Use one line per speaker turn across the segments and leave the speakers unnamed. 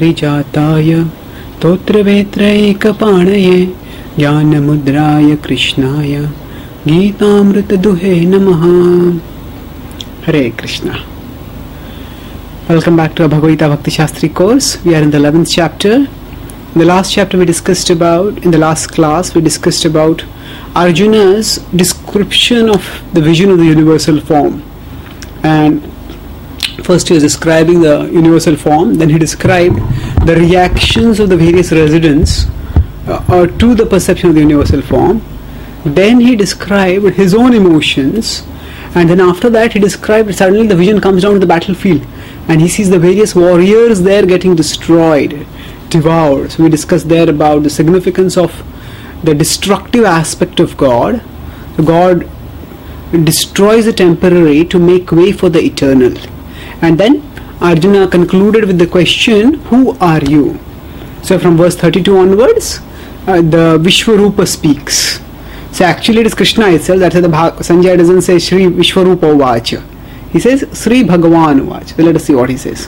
पारिजाताय तोत्रवेत्रैकपाणये ज्ञानमुद्राय कृष्णाय गीतामृतदुहे नमः. Hare Krishna. Welcome back to our Bhagavad Gita Bhakti Shastri course. We are in the 11th chapter. In the last chapter in the last class we discussed about Arjuna's description of the vision of the universal form. And first he was describing the universal form, then he described the reactions of the various residents to the perception of the universal form. Then he described his own emotions, and then after that he described suddenly the vision comes down to the battlefield and he sees the various warriors there getting destroyed, devoured. So we discussed there about the significance of the destructive aspect of God. So God destroys the temporary to make way for the eternal. And then Arjuna concluded with the question, who are you? So from verse 32 onwards, the Vishwarupa speaks. So actually it is Krishna itself. That's why the Sanjaya doesn't say Shri Vishwarupa Vacha. He says Sri Bhagavan Vacha. So let us see what he says.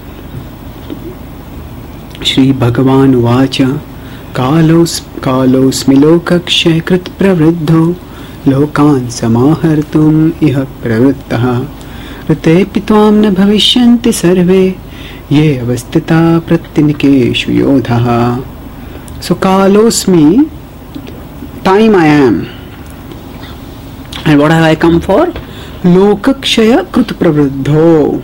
Shri Bhagavan Vacha Kalosmi Lokakshay Krit Pravriddho Lokan Samahartum Iha Pravrittaha Ritepi Tvam Na Bhavishyanti Sarve Ye Avastita Pratyanikeshu Yodhaha. So Kalosmi, time I am. And what have I come for? Lokakshaya Krit Pravriddho.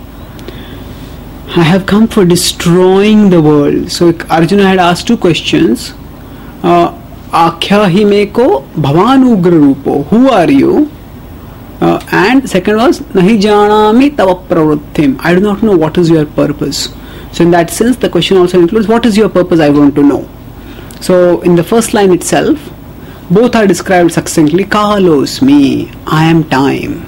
I have come for destroying the world. So Arjuna had asked two questions. Akhya hi meko bhavan ugra rupo. Who are you? And second was nahi janami tava pravrittim. I do not know what is your purpose. So in that sense the question also includes what is your purpose, I want to know. So in the first line itself both are described succinctly. Kalosmi, I am time.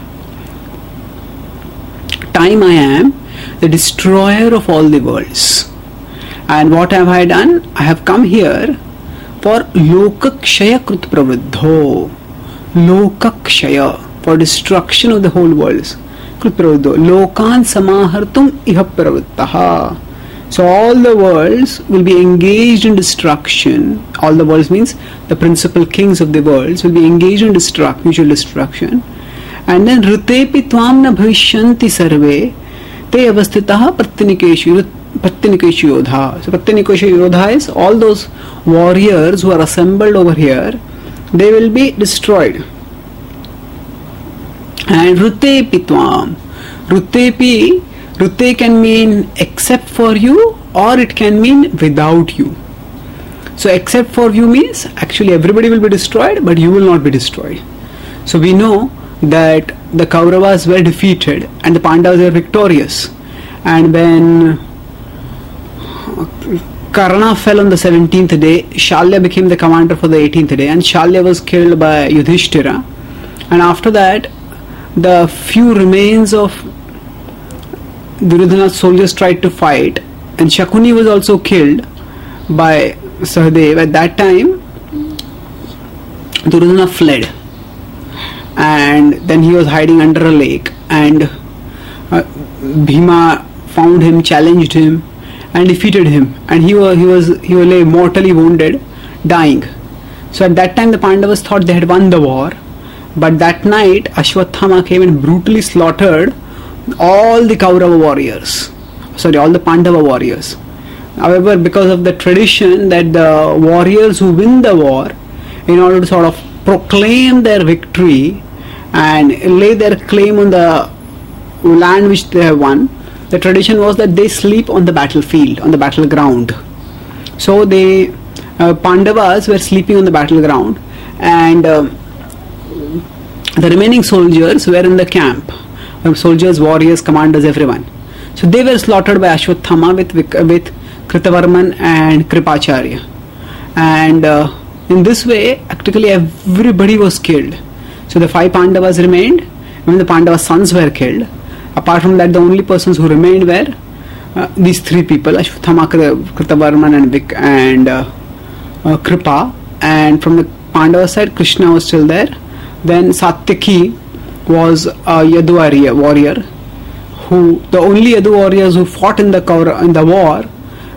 Time I am, the destroyer of all the worlds. And what have I done? I have come here for Lokakshaya Krit Pravriddho. Lokakshaya, for destruction of the whole worlds. Krit Pravriddho. Lokan Samahartum Iha Pravrittaha. So all the worlds will be engaged in destruction. All the worlds means the principal kings of the worlds will be engaged in mutual destruction. And then Ritepi Tvam Na Bhavishyanti Sarve Te Avastitaha Pratyanikeshu Yodha. So Pratyanikeshu Yodha is all those warriors who are assembled over here, they will be destroyed. And Ritepi Tvam. Rute can mean except for you, or it can mean without you. So except for you means actually everybody will be destroyed, but you will not be destroyed. So we know that the Kauravas were defeated and the Pandavas were victorious. And when Karna fell on the 17th day, Shalya became the commander for the 18th day, and Shalya was killed by Yudhishthira. And after that, the few remains of Duryodhana's soldiers tried to fight, and Shakuni was also killed by Sahadev. At that time, Duryodhana fled, and then he was hiding under a lake, and Bhima found him, challenged him, and defeated him, and he lay mortally wounded, dying. So at that time the Pandavas thought they had won the war, but that night Ashwathama came and brutally slaughtered all the Kaurava warriors, all the Pandava warriors. However, because of the tradition that the warriors who win the war, in order to sort of proclaim their victory and lay their claim on the land which they have won, the tradition was that they sleep on the battlefield, on the battleground. So the Pandavas were sleeping on the battleground, and the remaining soldiers were in the camp. Soldiers, warriors, commanders, everyone. So they were slaughtered by Ashwathama with Kritavarman and Kripacharya. And in this way, practically everybody was killed. So the 5 Pandavas remained, even the Pandavas' sons were killed. Apart from that, the only persons who remained were these 3 people, Ashwathama, Kritavarman and Kripa. And from the Pandava side, Krishna was still there. Then Satyaki was a Yadu warrior, who the only Yadu warriors who fought in the war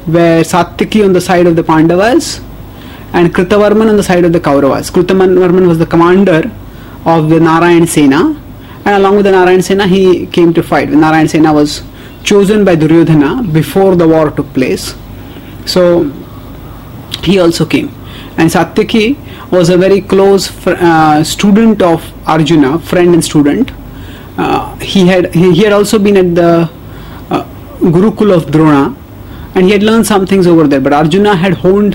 were Satyaki on the side of the Pandavas and Kritavarman on the side of the Kauravas. Kritavarman was the commander of the Narayan Sena, and along with the Narayan Sena he came to fight. The Narayan Sena was chosen by Duryodhana before the war took place, so he also came. And Satyaki was a very close student of Arjuna, friend and student. He had also been at the Gurukul of Drona, and he had learned some things over there. But Arjuna had honed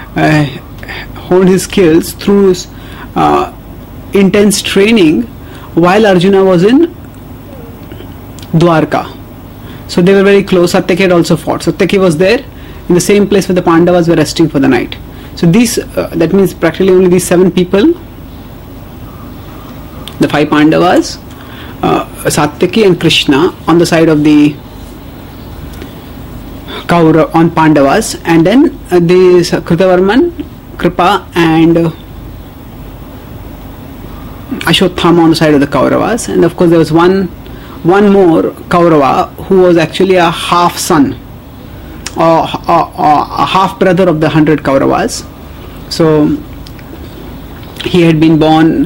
his skills through his intense training while Arjuna was in Dwarka. So they were very close. Satyaki had also fought. Satyaki was there in the same place where the Pandavas were resting for the night. So these, that means practically only these 7 people, the 5 Pandavas, Satyaki and Krishna on the side of the Kaura on Pandavas, and then the Kritavarman, Kripa and Ashwatthama on the side of the Kauravas. And of course there was one more Kaurava who was actually a half son, or a half brother of the 100 Kauravas. So he had been born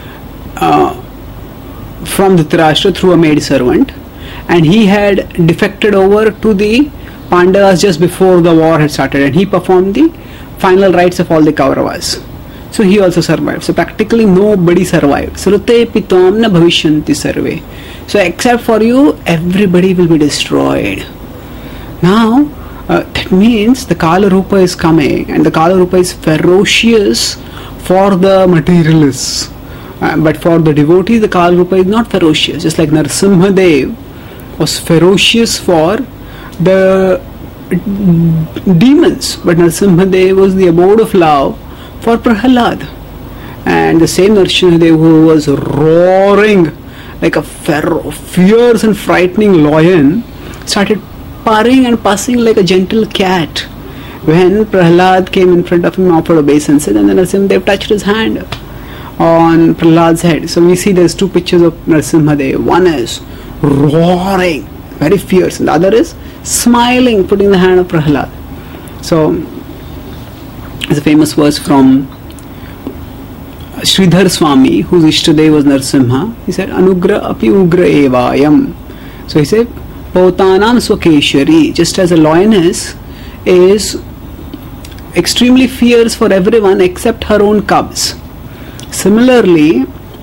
from Dhritarashtra through a maid servant, and he had defected over to the Pandavas just before the war had started, and he performed the final rites of all the Kauravas. So he also survived. So practically nobody survived. Srute pitvam na bhavishyanti sarve. So except for you, everybody will be destroyed. Now that means the Kala Rupa is coming, and the Kala Rupa is ferocious for the materialists. But for the devotee, the Kala Rupa is not ferocious. Just like Narasimha Dev was ferocious for the demons, but Narasimha Dev was the abode of love for Prahalad. And the same Narasimha Dev who was roaring like a fierce and frightening lion started purring and pussing like a gentle cat when Prahalad came in front of him, offered obeisances, and then Narasimha Dev touched his hand on Prahalad's head. So we see there's 2 pictures of Narasimha Dev. One is roaring, very fierce, and the other is smiling, putting the hand of Prahalad. So there's a famous verse from Sridhar Swami, whose Ishtadev was Narasimha. He said, Anugra api ugra evayam. So he said, Pautanam swakeshari. Just as a lioness is extremely fierce for everyone except her own cubs, similarly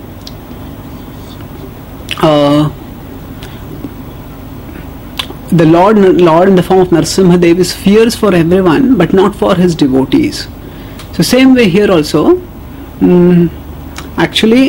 the Lord in the form of Narasimha Dev is fierce for everyone but not for his devotees. So same way here also, actually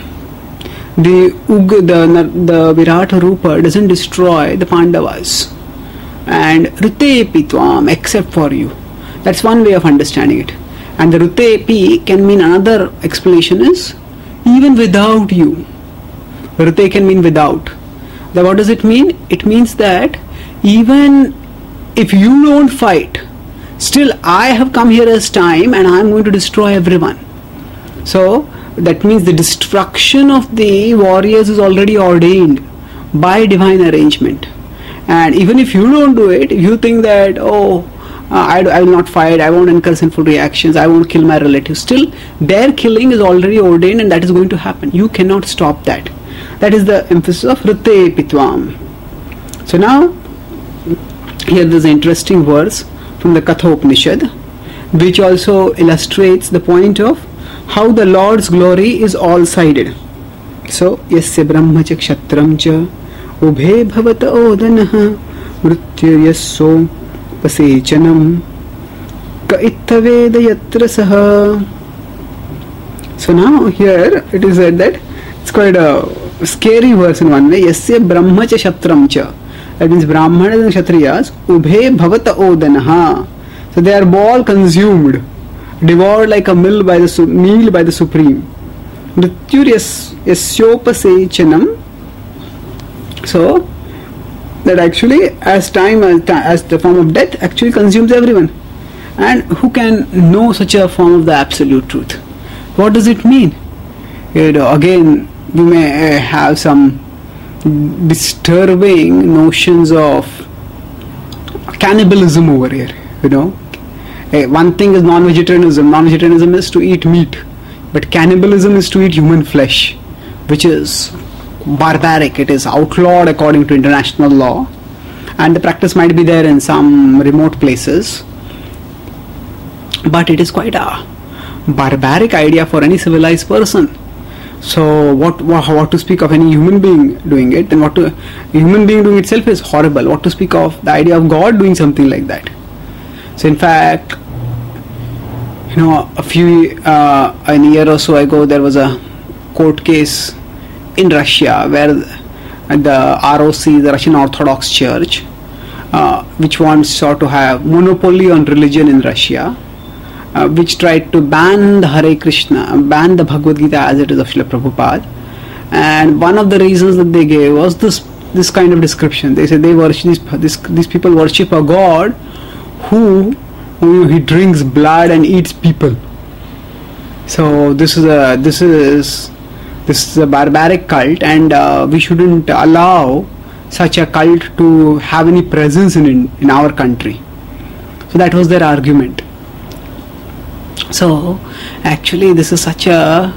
the Virata Rupa doesn't destroy the Pandavas and Ritepi Tvam except for you. That's one way of understanding it. And the Ritepi can mean, another explanation is even without you. Rite can mean without. Then what does it mean? It means that even if you don't fight, still I have come here as time and I am going to destroy everyone. So that means the destruction of the warriors is already ordained by divine arrangement. And even if you don't do it, if you think that, I will not fight, I won't incur sinful reactions, I won't kill my relatives, still their killing is already ordained and that is going to happen. You cannot stop that. That is the emphasis of Rite Pitvam. So now here there is an interesting verse from the Katha Upanishad which also illustrates the point of how the Lord's glory is all-sided. So, Yasya Brahma cha Kshatram cha Ubhe Bhavata Odanaha Mrityu Yasso Pasechanam Ka Ittaveda Yatra Saha. So now here it is said that it's quite a scary verse in one way. Yasya Brahma cha Kshatram cha. That means Brahmanas and Kshatriyas Ubhe Bhavata Odanaha. So they are all consumed, devoured like a meal by the Supreme. Mrityur Yasyopasechanam. So that actually as the form of death actually consumes everyone. And who can know such a form of the absolute truth? What does it mean? Again, we may have some disturbing notions of cannibalism over here. One thing is non-vegetarianism. Non-vegetarianism is to eat meat, but cannibalism is to eat human flesh, which is barbaric. It is outlawed according to international law, and the practice might be there in some remote places, but it is quite a barbaric idea for any civilized person. So what to speak of any human being doing it? Then a human being doing itself is horrible. What to speak of the idea of God doing something like that? So in fact, a year or so ago, there was a court case in Russia where the ROC, the Russian Orthodox Church, which wants to have monopoly on religion in Russia, which tried to ban the Hare Krishna, ban the Bhagavad Gita as it is of Srila Prabhupada. And one of the reasons that they gave was this kind of description. They said they worship these people worship a god who he drinks blood and eats people. So this is a barbaric cult, and we shouldn't allow such a cult to have any presence in our country. So that was their argument. So actually this is such a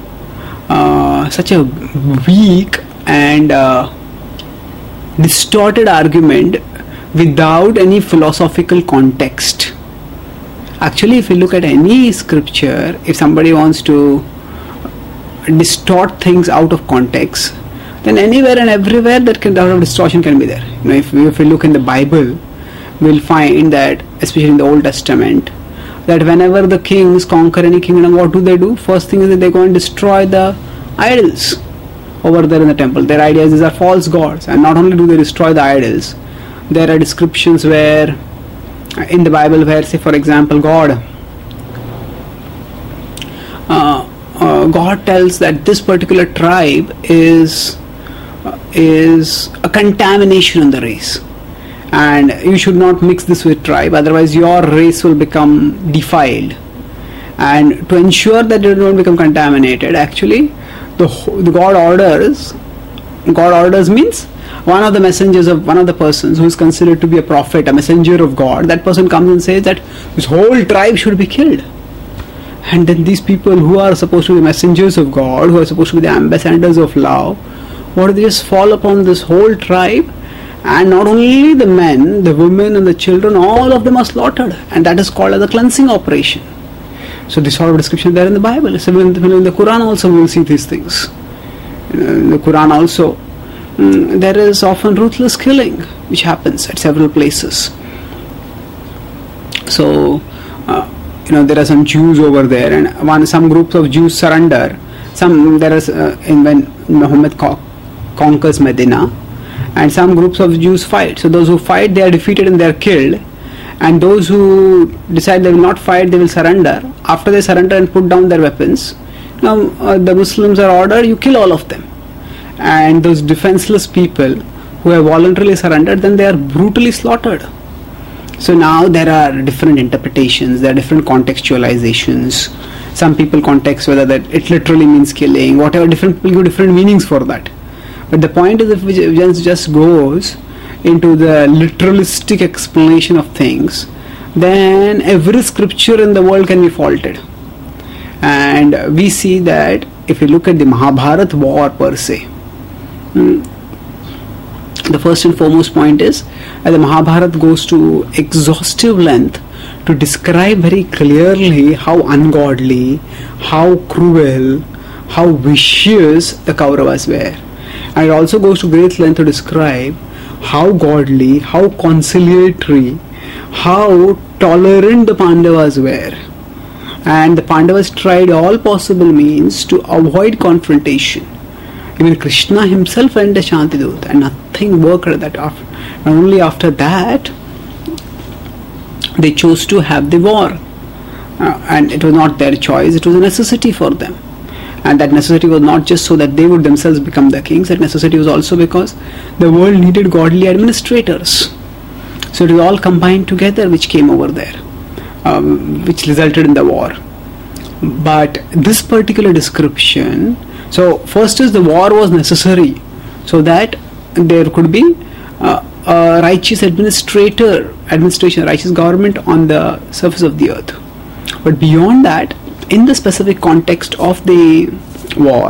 weak and distorted argument without any philosophical context. Actually, if you look at any scripture, if somebody wants to distort things out of context, then anywhere and everywhere that kind of distortion can be there. If we look in the Bible, we'll find that, especially in the Old Testament, that whenever the kings conquer any kingdom, what do? First thing is that they go and destroy the idols over there in the temple. Their idea is these are false gods, and not only do they destroy the idols, there are descriptions where in the Bible where, say for example, God tells that this particular tribe is a contamination in the race, and you should not mix this with tribe, otherwise your race will become defiled. And to ensure that they don't become contaminated, actually the God orders means one of the messengers of one of the persons who is considered to be a prophet, a messenger of God, that person comes and says that this whole tribe should be killed. And then these people who are supposed to be messengers of God, who are supposed to be the ambassadors of love, what do they just fall upon this whole tribe? And not only the men, the women and the children, all of them are slaughtered, and that is called as a cleansing operation. So this sort of description there in the Bible. So in the Quran also we will see these things. In the Quran also, there is often ruthless killing which happens at several places. So there are some Jews over there, and some groups of Jews surrender. When Muhammad conquers Medina, and some groups of Jews fight. So those who fight, they are defeated and they are killed, and those who decide they will not fight, they will surrender. After they surrender and put down their weapons, the Muslims are ordered, you kill all of them. And those defenseless people who have voluntarily surrendered, then they are brutally slaughtered. So now there are different interpretations, there are different contextualizations. Some people context whether that it literally means killing, whatever, different people give different meanings for that. But the point is, if it just goes into the literalistic explanation of things, then every scripture in the world can be faulted. And we see that if you look at the Mahabharata war per se, the first and foremost point is that the Mahabharata goes to exhaustive length to describe very clearly how ungodly, how cruel, how vicious the Kauravas were. And it also goes to great length to describe how godly, how conciliatory, how tolerant the Pandavas were. And the Pandavas tried all possible means to avoid confrontation. Even Krishna himself went to Shantidut, and nothing worked at that. And only after that they chose to have the war. And it was not their choice, it was a necessity for them. And that necessity was not just so that they would themselves become the kings, that necessity was also because the world needed godly administrators. So it was all combined together which came over there, which resulted in the war. But this particular description, so first is the war was necessary so that there could be righteous administration, righteous government on the surface of the earth. But beyond that, in the specific context of the war,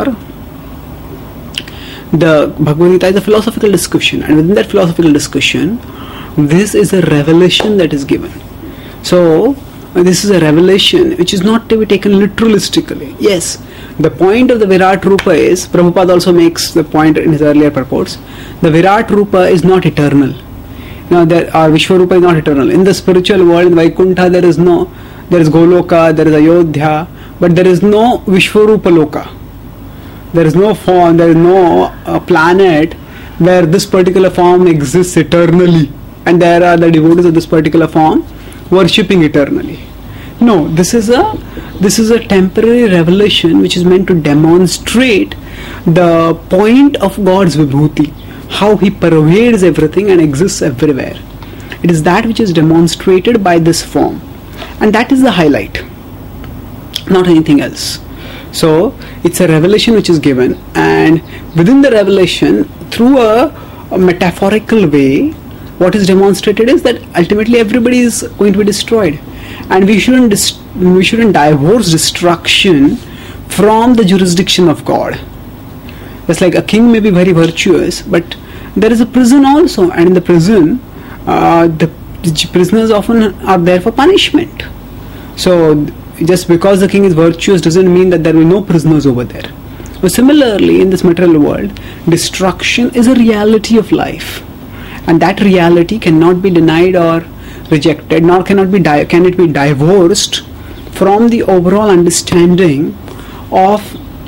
the Bhagavad Gita is a philosophical discussion, and within that philosophical discussion, this is a revelation that is given. So, this is a revelation which is not to be taken literalistically. Yes, the point of the Virat Rupa is, Prabhupada also makes the point in his earlier purports, the Virat Rupa is not eternal. Our Vishwarupa is not eternal. In the spiritual world, in Vaikuntha, there is Goloka, there is Ayodhya, but there is no Vishwarupa Loka. There is no form, there is no planet where this particular form exists eternally, and there are the devotees of this particular form worshipping eternally. No, this is a temporary revelation which is meant to demonstrate the point of God's Vibhuti, how He pervades everything and exists everywhere. It is that which is demonstrated by this form, and that is the highlight, not anything else. So it's a revelation which is given, and within the revelation, through a metaphorical way, what is demonstrated is that ultimately everybody is going to be destroyed, and we shouldn't divorce destruction from the jurisdiction of God. Just like a king may be very virtuous, but there is a prison also, and in the prison, the prisoners often are there for punishment. So just because the king is virtuous doesn't mean that there will be no prisoners over there. So similarly, in this material world, destruction is a reality of life, and that reality cannot be denied or rejected, nor can it be divorced from the overall understanding of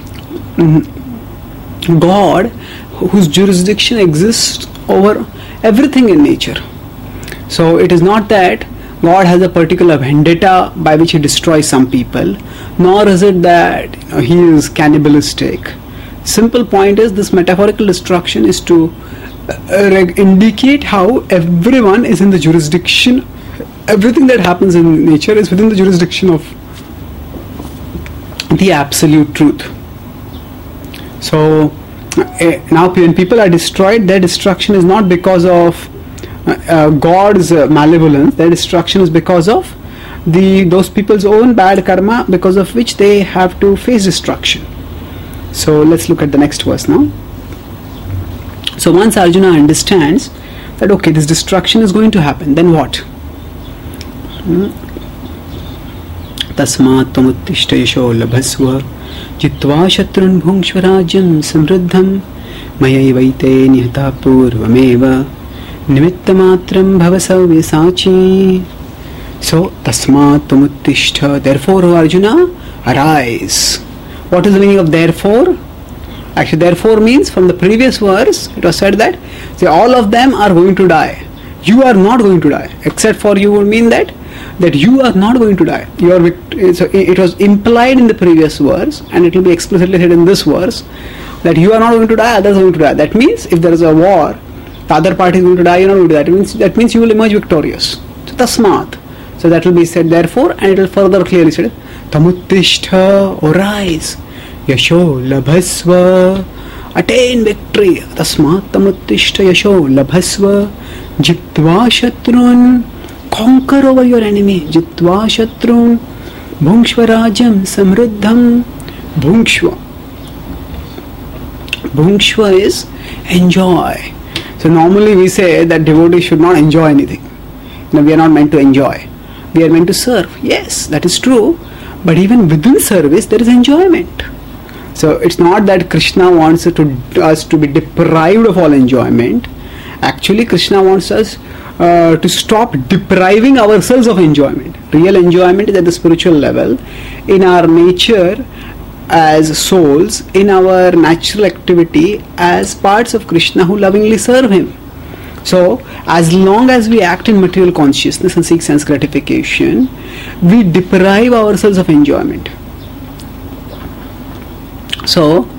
God, whose jurisdiction exists over everything in nature. So it is not that God has a particular vendetta by which He destroys some people, nor is it that He is cannibalistic. Simple point is, this metaphorical destruction is to indicate how everyone is in the jurisdiction, everything that happens in nature is within the jurisdiction of the absolute truth. So now when people are destroyed, their destruction is not because of God's malevolence. Their destruction is because of those people's own bad karma, because of which they have to face destruction. So let's look at the next verse now. So once Arjuna understands that okay, this destruction is going to happen, then what? Tasmat tvamuttishta yasho labhasva jitva shatrun bhungshva rajyam samruddham mayaivaite nihata purvameva nimittamatram bhavasavyasachi. So tasmat tvamuttishta, therefore O Arjuna, arise. What is the meaning of therefore? Actually, therefore means, from the previous verse it was said that all of them are going to die. You are not going to die, except for you would mean that you are not going to die. So it was implied in the previous verse, and it will be explicitly said in this verse that you are not going to die, others are going to die. That means if there is a war, the other party is going to die, you are not going to die. That means you will emerge victorious. So tasmat. So that will be said therefore, and it will further clearly said tamuttishta, arise, yasho labhasva, attain victory. Tasmat tamuttishta yasho labhasva jitva shatrun, conquer over your enemy. Jitva shatrun bhungshva rajam samruddham. Bhungshva is enjoy. So normally we say that devotees should not enjoy anything. We are not meant to enjoy. We are meant to serve. Yes, that is true. But even within service, there is enjoyment. So it's not that Krishna wants us to be deprived of all enjoyment. Actually, Krishna wants us to stop depriving ourselves of enjoyment. Real enjoyment is at the spiritual level, in our nature as souls, in our natural activity as parts of Krishna who lovingly serve Him. So, as long as we act in material consciousness and seek sense gratification, we deprive ourselves of enjoyment. So,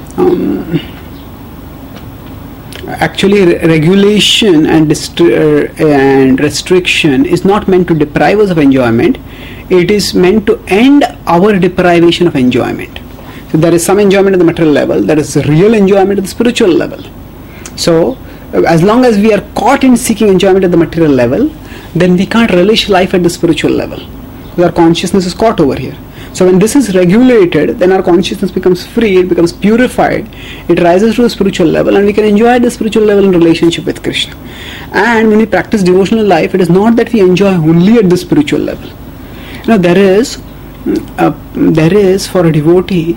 actually regulation and restriction is not meant to deprive us of enjoyment. It is meant to end our deprivation of enjoyment. So there is some enjoyment at the material level, there is real enjoyment at the spiritual level. So as long as we are caught in seeking enjoyment at the material level, then we can't relish life at the spiritual level. Because our consciousness is caught over here. So when this is regulated, then our consciousness becomes free, it becomes purified, it rises to a spiritual level, and we can enjoy the spiritual level in relationship with Krishna. And when we practice devotional life, it is not that we enjoy only at the spiritual level. There is for a devotee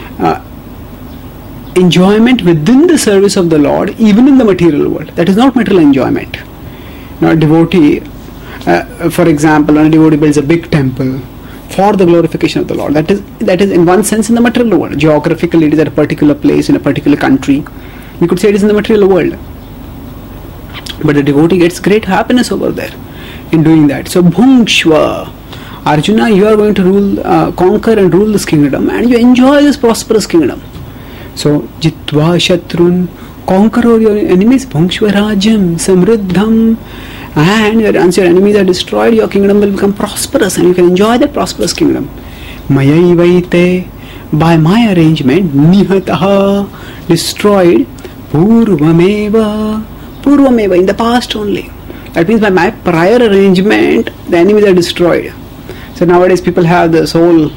enjoyment within the service of the Lord, even in the material world. That is not material enjoyment. A devotee, for example, when a devotee builds a big temple for the glorification of the Lord, that is in one sense in the material world. Geographically, it is at a particular place in a particular country. We could say it is in the material world. But the devotee gets great happiness over there in doing that. So, Bhungshva, Arjuna, you are going to rule, conquer and rule this kingdom, and you enjoy this prosperous kingdom. So, Jitva Shatrun, conquer all your enemies, Bhungshva Rajam, Samriddham, and once your enemies are destroyed, your kingdom will become prosperous and you can enjoy that prosperous kingdom. Mayaivaite, by my arrangement, Nihataha, destroyed, Purvameva, in the past only. That means by my prior arrangement, the enemies are destroyed. So nowadays people have this whole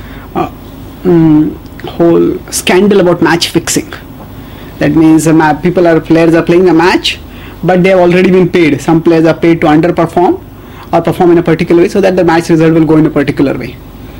scandal about match fixing. That means players are playing a match, but they have already been paid. Some players are paid to underperform or perform in a particular way so that the match result will go in a particular way.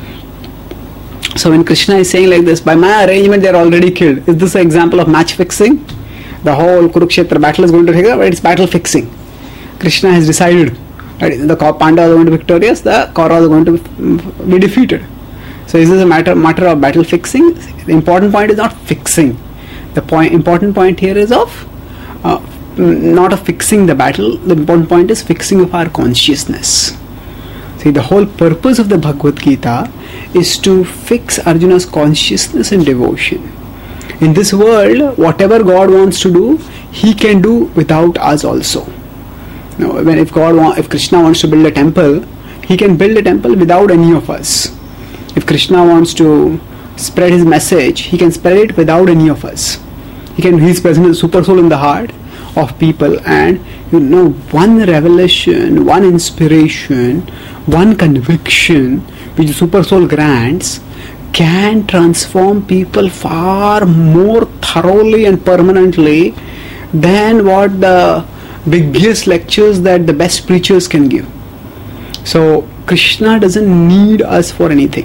So when Krishna is saying like this, by my arrangement they are already killed. Is this an example of match fixing? The whole Kurukshetra battle is going to take up, but it's battle fixing. Krishna has decided, right, the Pandavas are going to be victorious, the Kauravas are going to be defeated. So is this a matter of battle fixing? The important point is not fixing. The important point here is of not of fixing the battle. The important point is fixing of our consciousness. See, the whole purpose of the Bhagavad Gita is to fix Arjuna's consciousness and devotion. In this world, whatever God wants to do, He can do without us also. Now, if Krishna wants to build a temple, He can build a temple without any of us. If Krishna wants to spread His message, He can spread it without any of us. He is present as super soul in the heart of people, and one revelation, one inspiration, one conviction which the super soul grants can transform people far more thoroughly and permanently than what the biggest lectures that the best preachers can give. So Krishna doesn't need us for anything.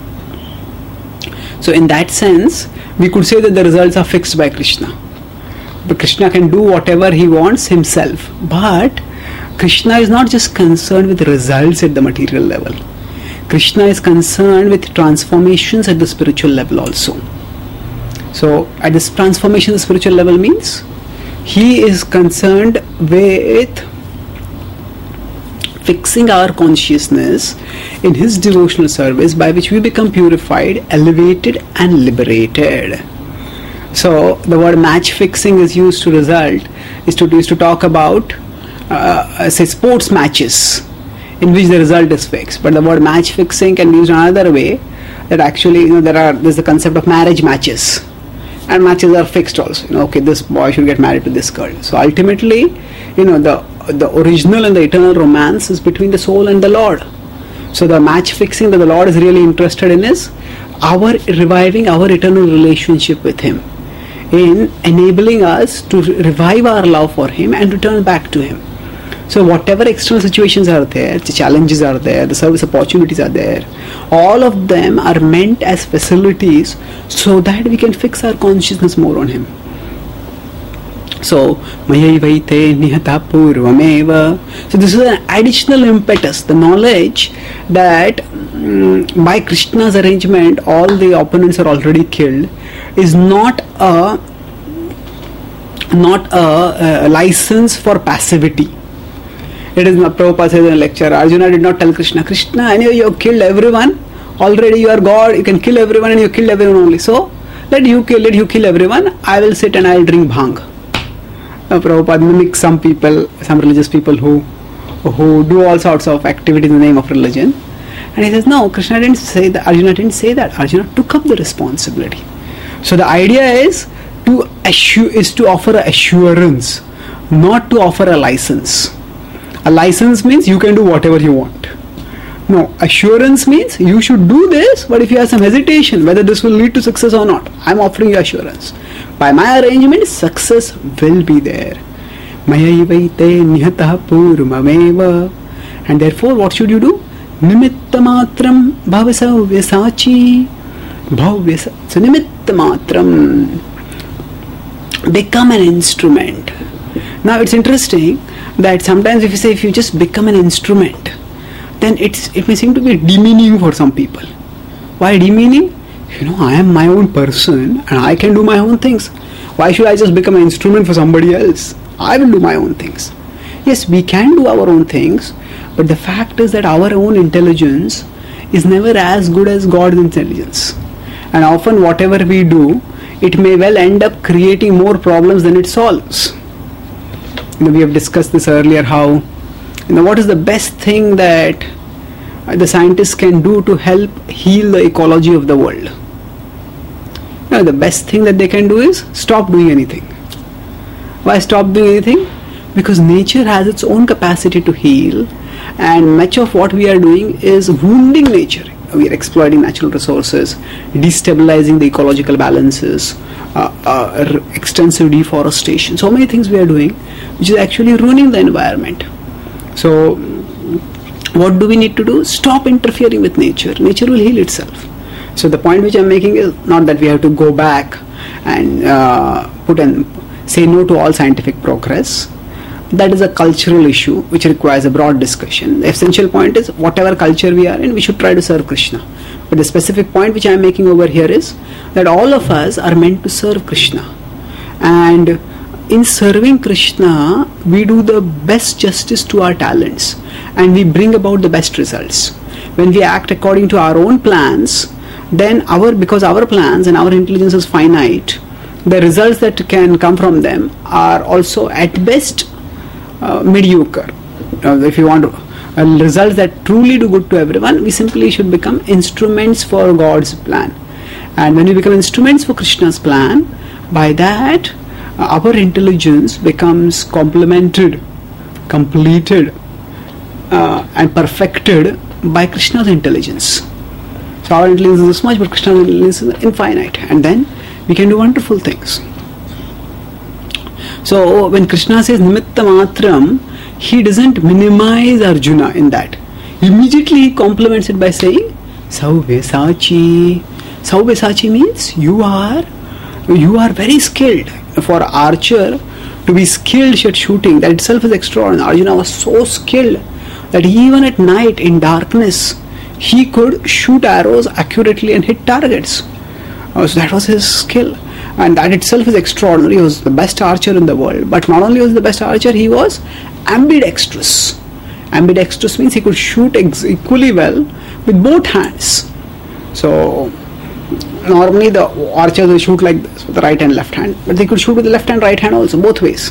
So in that sense, we could say that the results are fixed by Krishna. But Krishna can do whatever He wants Himself. But Krishna is not just concerned with results at the material level. Krishna is concerned with transformations at the spiritual level also. So at this transformation at the spiritual level means He is concerned with fixing our consciousness in His devotional service, by which we become purified, elevated and liberated. So the word match fixing is used to talk about say sports matches in which the result is fixed. But the word match fixing can be used another way, that actually there's the concept of marriage matches, and matches are fixed also. Okay, this boy should get married to this girl. So ultimately, the original and the eternal romance is between the soul and the Lord. So the match fixing that the Lord is really interested in is our reviving our eternal relationship with Him, in enabling us to revive our love for Him and return back to Him. So whatever external situations are there, the challenges are there, the service opportunities are there, all of them are meant as facilities so that we can fix our consciousness more on Him. So, Mayaivaite Nihata Purvameva. So this is an additional impetus, the knowledge that by Krishna's arrangement all the opponents are already killed, is not a license for passivity. It is not. Prabhupada says in a lecture, Arjuna did not tell Krishna, anyway you have killed everyone, already you are God, you can kill everyone and you killed everyone only. So let you kill everyone, I will sit and I will drink bhang. Prabhupada mimics some religious people who do all sorts of activities in the name of religion. And he says, no, Krishna didn't say that, Arjuna didn't say that. Arjuna took up the responsibility. So the idea is to offer assurance, not to offer a license. A license means you can do whatever you want. No, assurance means you should do this, but if you have some hesitation whether this will lead to success or not, I'm offering you assurance. By my arrangement, success will be there. Mayaivaite nihatah purmameva. And therefore, what should you do? Nimitta matram bhavasa vyasachi. So nimitta matram. Become an instrument. Now it's interesting that sometimes if you just become an instrument, then it may seem to be demeaning for some people. Why demeaning? I am my own person and I can do my own things. Why should I just become an instrument for somebody else? I will do my own things. Yes, we can do our own things, but the fact is that our own intelligence is never as good as God's intelligence. And often whatever we do, it may well end up creating more problems than it solves. We have discussed this earlier, how what is the best thing that the scientists can do to help heal the ecology of the world? The best thing that they can do is stop doing anything. Why stop doing anything? Because nature has its own capacity to heal, and much of what we are doing is wounding nature. We are exploiting natural resources, destabilizing the ecological balances, extensive deforestation. So many things we are doing which is actually ruining the environment. So what do we need to do? Stop interfering with nature. Nature will heal itself. So the point which I am making is not that we have to go back and say no to all scientific progress. That is a cultural issue which requires a broad discussion. The essential point is whatever culture we are in, we should try to serve Krishna. But the specific point which I am making over here is that all of us are meant to serve Krishna. And in serving Krishna, we do the best justice to our talents and we bring about the best results. When we act according to our own plans, then because our plans and our intelligence is finite, the results that can come from them are also at best mediocre. If you want results that truly do good to everyone, we simply should become instruments for God's plan. And when we become instruments for Krishna's plan, by that our intelligence becomes complemented, completed and perfected by Krishna's intelligence. So our intelligence is this much, but Krishna's intelligence is infinite, and then we can do wonderful things. So when Krishna says Nimitta Matram, he doesn't minimize Arjuna in that. Immediately he complements it by saying Sauvesachi. Sauvesachi means you are very skilled. For archer to be skilled at shooting, that itself is extraordinary. Arjuna was so skilled that even at night in darkness he could shoot arrows accurately and hit targets. So that was his skill, and that itself is extraordinary. He was the best archer in the world. But not only was he the best archer, he was ambidextrous. Ambidextrous means he could shoot equally well with both hands. So normally the archers will shoot like this with the right and left hand, but they could shoot with the left and right hand also, both ways.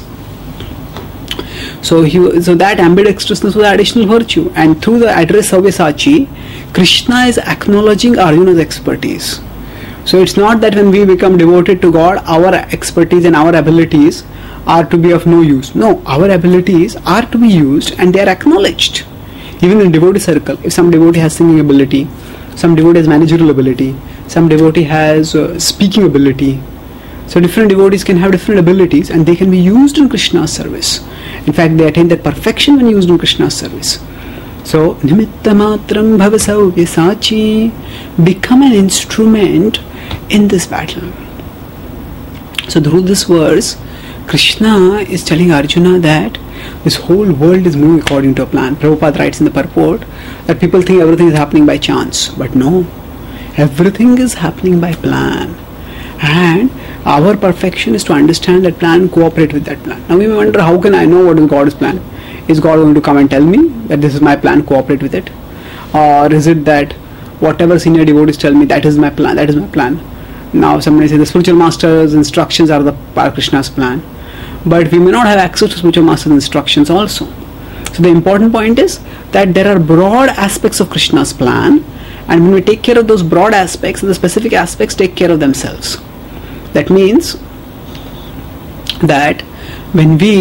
So that ambidextrousness was additional virtue, and through the address Sauvesachi, Krishna is acknowledging Arjuna's expertise. So it's not that when we become devoted to God, our expertise and our abilities are to be of no use. No, our abilities are to be used and they are acknowledged. Even in devotee circle, if some devotee has singing ability, some devotee has managerial ability, some devotee has speaking ability. So different devotees can have different abilities and they can be used in Krishna's service. In fact, they attain that perfection when used in Krishna's service. So, Nimitta Matram Bhavasau Vyasachi, become an instrument in this battle. So through this verse, Krishna is telling Arjuna that this whole world is moving according to a plan. Prabhupada writes in the purport that people think everything is happening by chance. But no, everything is happening by plan. And our perfection is to understand that plan, cooperate with that plan. Now we may wonder, how can I know what is God's plan? Is God going to come and tell me that this is my plan, cooperate with it? Or is it that whatever senior devotees tell me, that is my plan, that is my plan? Now somebody says the spiritual master's instructions are Krishna's plan. But we may not have access to spiritual master's instructions also. So the important point is that there are broad aspects of Krishna's plan, and when we take care of those broad aspects, the specific aspects take care of themselves. That means that when we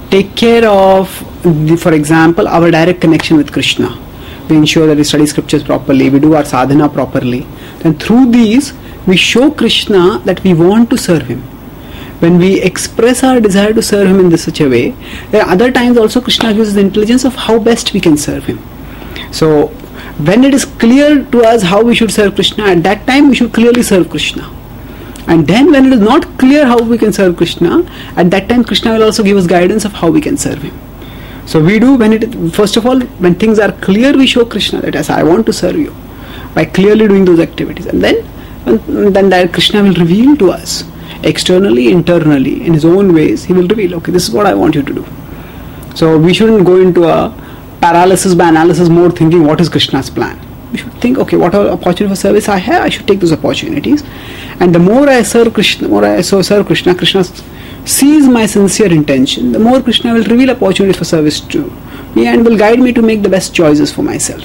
take care of, for example, our direct connection with Krishna. We ensure that we study scriptures properly, we do our sadhana properly. Then through these, we show Krishna that we want to serve him. When we express our desire to serve him in this such a way, there are other times also Krishna gives us the intelligence of how best we can serve him. So when it is clear to us how we should serve Krishna, at that time we should clearly serve Krishna. And then when it is not clear how we can serve Krishna, at that time Krishna will also give us guidance of how we can serve him. So we do, first of all, when things are clear, we show Krishna that yes, I want to serve you, by clearly doing those activities. And then that Krishna will reveal to us, externally, internally, in his own ways, he will reveal, okay, this is what I want you to do. So we shouldn't go into a paralysis by analysis mode thinking what is Krishna's plan. We should think, okay, what are opportunities for service I have, I should take those opportunities. And the more I serve Krishna, Krishna sees my sincere intention, the more Krishna will reveal opportunities for service to me and will guide me to make the best choices for myself.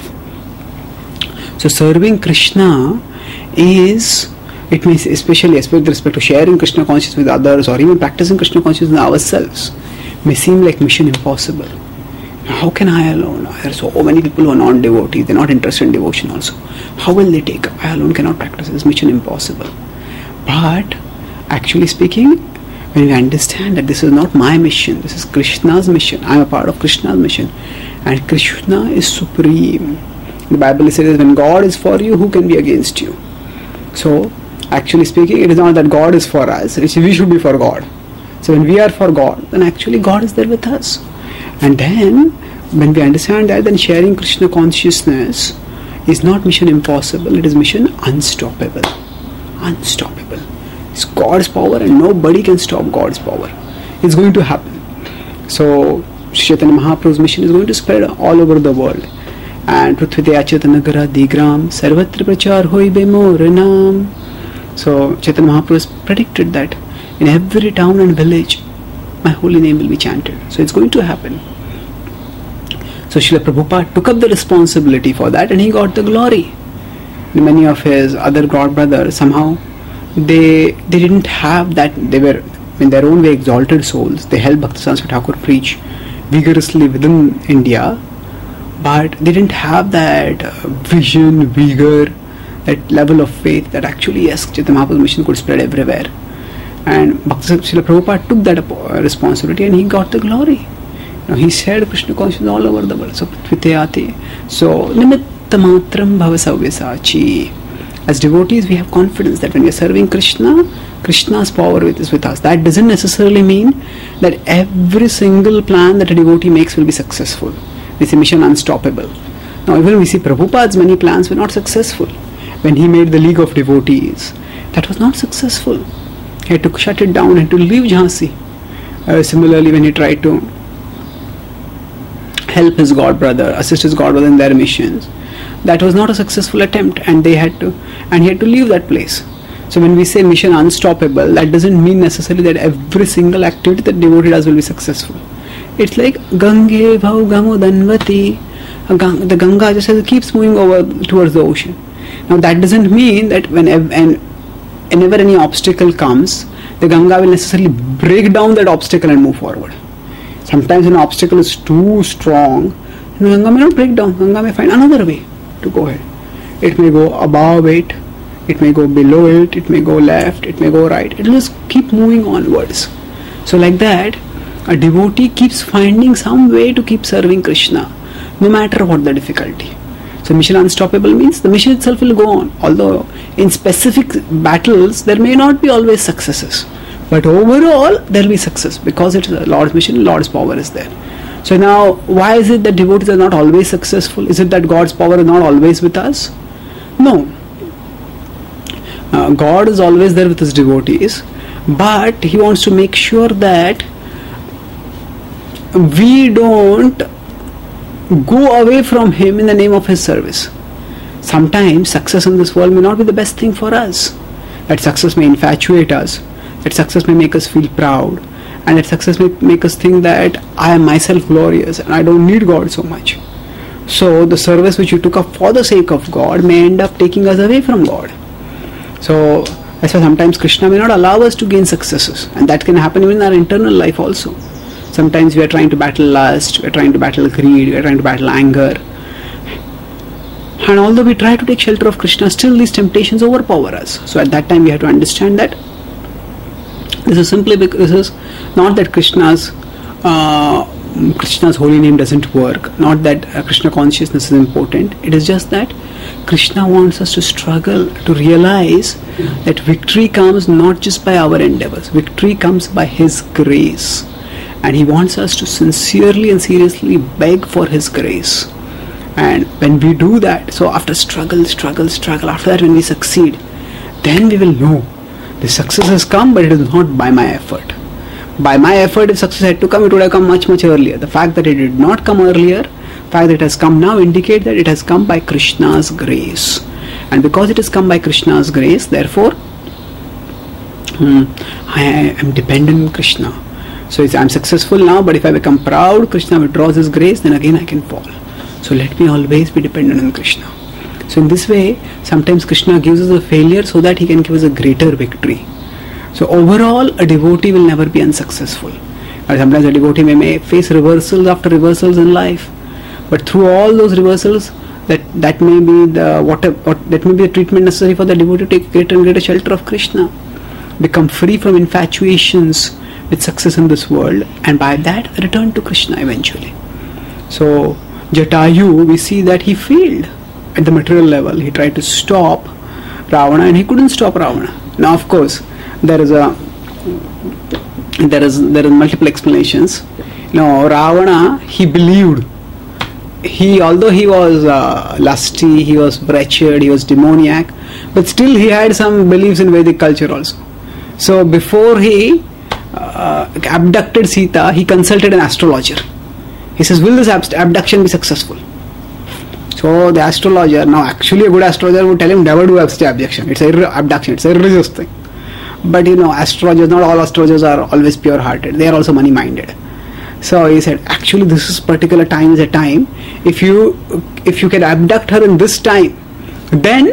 So serving Krishna is, it means especially with respect to sharing Krishna consciousness with others or even practicing Krishna consciousness ourselves, may seem like mission impossible. How can I alone? There are so many people who are non-devotees, they are not interested in devotion also. How will they take up? I alone cannot practice this, mission impossible. But actually speaking, when we understand that this is not my mission, this is Krishna's mission, I am a part of Krishna's mission, and Krishna is supreme. The Bible says when God is for you, who can be against you? So actually speaking, it is not that God is for us, we should be for God. So when we are for God, then actually God is there with us. And then when we understand that, then sharing Krishna consciousness is not mission impossible, it is mission unstoppable. Unstoppable. It's God's power and nobody can stop God's power. It's going to happen. So Chaitanya Mahaprabhu's mission is going to spread all over the world. And Prithvite Chaitanya Digram Sarvatra Prachar Hoibe More Naam. So Chaitanya Mahaprabhu has predicted that in every town and village my holy name will be chanted. So it's going to happen. So Srila Prabhupada took up the responsibility for that and he got the glory. Many of his other god brothers, somehow they didn't have that. They were in their own way exalted souls. They helped Bhaktisiddhanta Thakur preach vigorously within India, but they didn't have that vision, vigor, that level of faith that actually, yes, Chaitanya Mahaprabhu's mission could spread everywhere. And Srila Prabhupada took that responsibility and he got the glory. He shared Krishna consciousness all over the world. So Nimitta Matram Bhava Savyasachi. As devotees, we have confidence that when we are serving Krishna, Krishna's power is with us. That doesn't necessarily mean that every single plan that a devotee makes will be successful. It's a mission unstoppable. Now, even we see Prabhupada's many plans were not successful. When he made the League of Devotees, that was not successful. He had to shut it down and to leave Jhansi. Similarly, when he tried to help his god brother, assist his god brother in their missions, that was not a successful attempt, and he had to leave that place. So when we say mission unstoppable, that doesn't mean necessarily that every single activity that devotee does will be successful. It's like Gange Bhau Gamo Danvati. The Ganga just keeps moving over towards the ocean. Now that doesn't mean that whenever any obstacle comes, the Ganga will necessarily break down that obstacle and move forward. Sometimes an obstacle is too strong, the Ganga may not break down. Ganga may find another way to go ahead. It may go above it, it may go below it, it may go left, it may go right. It will just keep moving onwards. So like that, a devotee keeps finding some way to keep serving Krishna, no matter what the difficulty. So mission unstoppable means the mission itself will go on. Although in specific battles there may not be always successes, but overall there will be success because it is the Lord's mission, Lord's power is there. So now, why is it that devotees are not always successful? Is it that God's power is not always with us? No. God is always there with his devotees, but he wants to make sure that we don't go away from him in the name of his service. Sometimes success in this world may not be the best thing for us. That success may infatuate us, that success may make us feel proud, and that success may make us think that I am myself glorious and I don't need God so much. So the service which you took up for the sake of God may end up taking us away from God. So that's why sometimes Krishna may not allow us to gain successes, and that can happen even in our internal life also. Sometimes we are trying to battle lust, we are trying to battle greed, we are trying to battle anger. And although we try to take shelter of Krishna, still these temptations overpower us. So at that time we have to understand that this is simply because this is not that Krishna's holy name doesn't work, not that Krishna consciousness is important. It is just that Krishna wants us to struggle to realize that victory comes not just by our endeavors, victory comes by His grace. And He wants us to sincerely and seriously beg for His grace. And when we do that, so after struggle, after that when we succeed, then we will know the success has come, but it is not by my effort. By my effort, if success had to come, it would have come much, much earlier. The fact that it did not come earlier, the fact that it has come now, indicates that it has come by Krishna's grace. And because it has come by Krishna's grace, therefore, I am dependent on Krishna. So I am successful now, but if I become proud, Krishna withdraws His grace, then again I can fall. So let me always be dependent on Krishna. So in this way, sometimes Krishna gives us a failure so that He can give us a greater victory. So overall, a devotee will never be unsuccessful. Or sometimes a devotee may face reversals after reversals in life, but through all those reversals, that may be the treatment necessary for the devotee to take greater and greater shelter of Krishna, become free from infatuations with success in this world, and by that return to Krishna eventually. So Jatayu, we see that he failed at the material level. He tried to stop Ravana and he couldn't stop Ravana. Now of course there is multiple explanations. Ravana, he believed, although he was lusty, he was wretched, he was demoniac, but still he had some beliefs in Vedic culture also. So before he abducted Sita, he consulted an astrologer. He says, will this abduction be successful? So the astrologer, now actually a good astrologer would tell him never do abduction. It's abduction, it's a religious thing. But astrologers, not all astrologers are always pure hearted. They are also money minded. So he said, actually this is particular time is a time. If you can abduct her in this time, then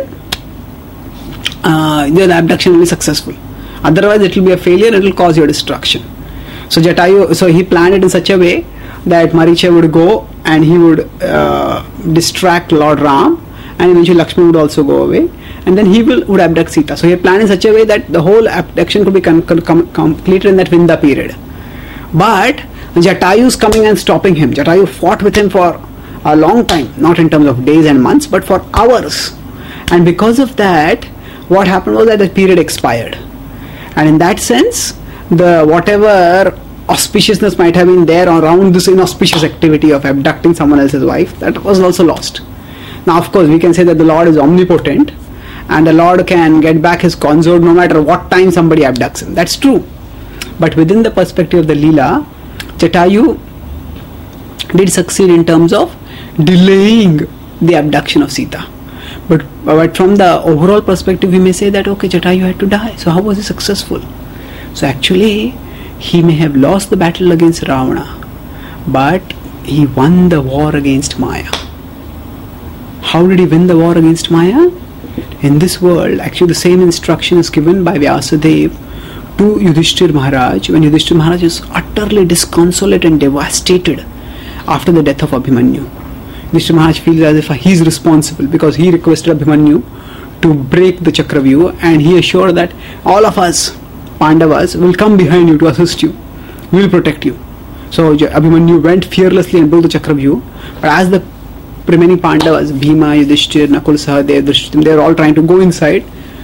the abduction will be successful. Otherwise it will be a failure and it will cause your destruction. So Jatayu, so he planned it in such a way that Maricha would go and he would distract Lord Ram, and eventually Lakshmi would also go away, and then he would abduct Sita. So he planned in such a way that the whole abduction could be completed in that Vinda period. But Jatayu is coming and stopping him. Jatayu fought with him for a long time, not in terms of days and months, but for hours. And because of that, what happened was that the period expired. And in that sense, the whatever auspiciousness might have been there around this inauspicious activity of abducting someone else's wife, that was also lost. Now of course we can say that the Lord is omnipotent and the Lord can get back His consort no matter what time somebody abducts Him. That's true. But within the perspective of the Leela, Jatayu did succeed in terms of delaying the abduction of Sita. But from the overall perspective, we may say that okay, Jatayu had to die. So how was he successful? So actually, he may have lost the battle against Ravana, but he won the war against Maya. How did he win the war against Maya? In this world, actually the same instruction is given by Vyasadeva to Yudhishthir Maharaj when Yudhishthir Maharaj is utterly disconsolate and devastated after the death of Abhimanyu. Yudhishthir Maharaj feels as if he is responsible because he requested Abhimanyu to break the Chakravyuh, and he assured that all of us Pandavas will come behind you to assist you. We will protect you. So Abhimanyu went fearlessly and broke the Chakravyuh. But as the remaining Pandavas, Bhima, Yudhishthir, Nakul, Sahadev, Drishtadyumna, they were all trying to go inside.